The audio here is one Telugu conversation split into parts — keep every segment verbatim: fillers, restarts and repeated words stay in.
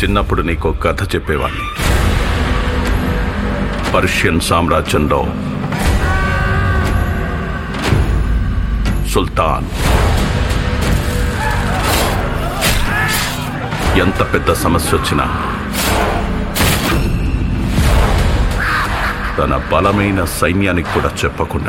చిన్నప్పుడు నీకో కథ చెప్పేవాణ్ణి. పర్షియన్ సామ్రాజ్యంలో సుల్తాన్ ఎంత పెద్ద సమస్య వచ్చినా తన బలమైన సైన్యానికి కూడా చెప్పకుండా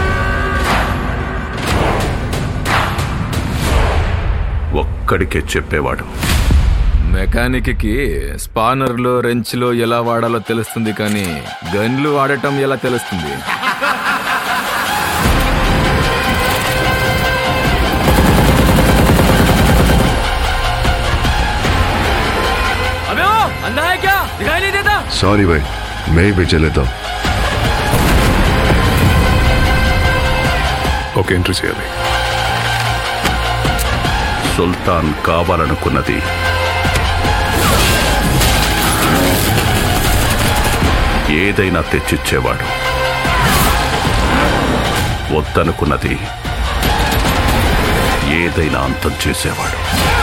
ఒక్కడికే చెప్పేవాడు. మెకానిక్కి స్పానర్లో రెంచ్లో ఎలా వాడాలో తెలుస్తుంది, కానీ గన్లు వాడటం ఎలా తెలుస్తుంది? सॉरी भाई, मैं ही बेच लेता हूँ. ఓకే, ఎంట్రీ చేయాలి. సుల్తాన్ కావాలనుకున్నది ఏదైనా తెచ్చిచ్చేవాడు. వద్దనుకున్నది ఏదైనా అంతం చేసేవాడు.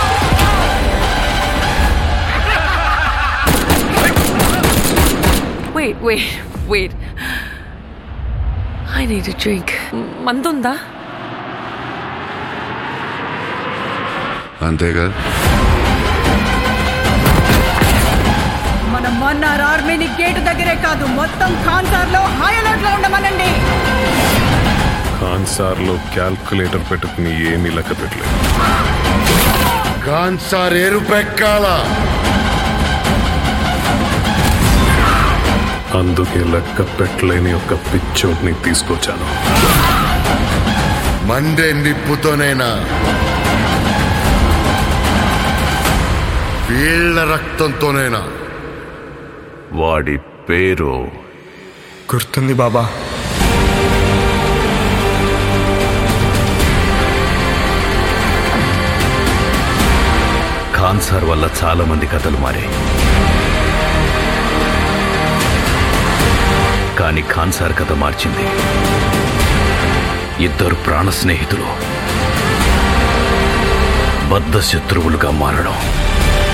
Wait, wait, wait. I need a drink. మందుందా? అంతేగా. మన మన్నార్ ఆర్మీని గేటు దగ్గరే కాదు, మొత్తం ఖాన్సార్ లో హై అలర్ట్ లో ఉండమనండి. ఖాన్సార్ లో క్యాల్కులేటర్ పెట్టుకుని ఏమీ లెక్క పెట్టలేదు. ఖాన్సార్ ఎరుపెక్కాల, అందుకే లెక్క పెట్టలేని ఒక పిచ్చోడ్ని తీసుకొచ్చాను. మండే నిప్పుతోనైనా వీళ్ళ రక్తంతోనైనా. వాడి పేరు గుర్తుంది బాబా. ఖాన్సార్ వల్ల చాలా మంది కథలు మారాయి, కానీ ఖాన్సార్ కథ మార్చింది ఇద్దరు ప్రాణ స్నేహితులు బద్ధ శత్రువులుగా మారడం.